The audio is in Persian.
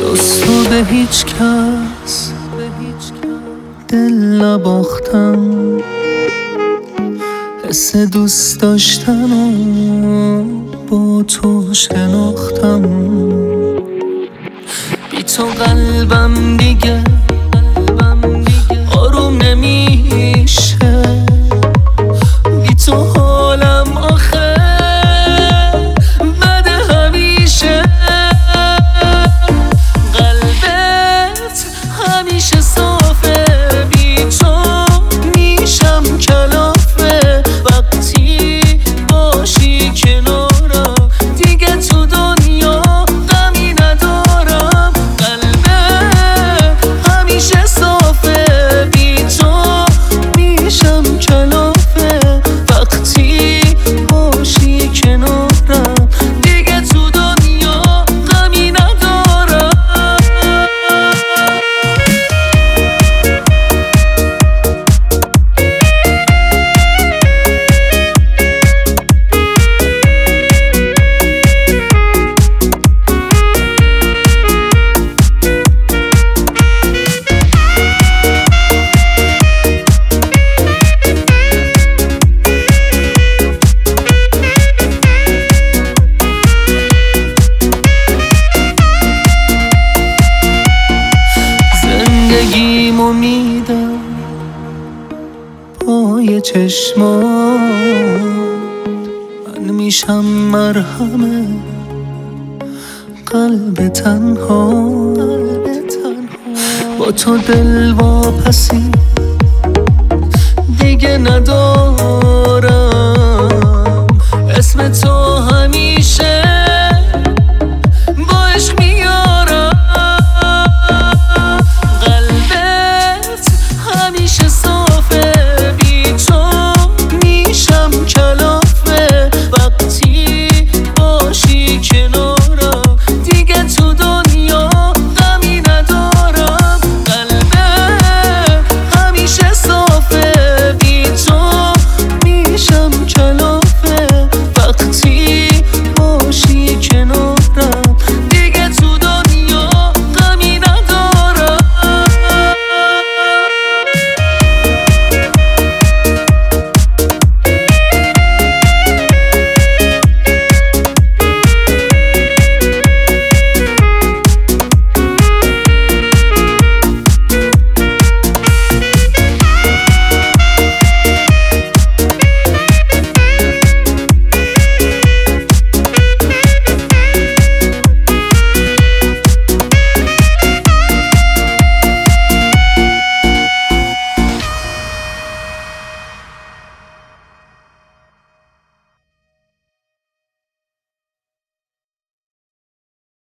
جز تو به هیچ کس دل نباختم، حس دوست داشتن و با تو شناختم. بی تو قلبم دیگه آروم نمیشه، بی تو حالم آخه بده همیشه. قلبت همیشه صافه، بی تو میشم کلافه. وقتی باشی کنارم دیگه تو دنیا غمی ندارم. قلبت همیشه صافه، بی تو میشم کلافه. وقتی باشی کنارم دیگه تو دنیا غمی ندارم. زندگیمو میدم پای چشمات، من میشم مرهم قلب تنها. با تو دل واپسی دیگه ندارم، اسم تو همیشه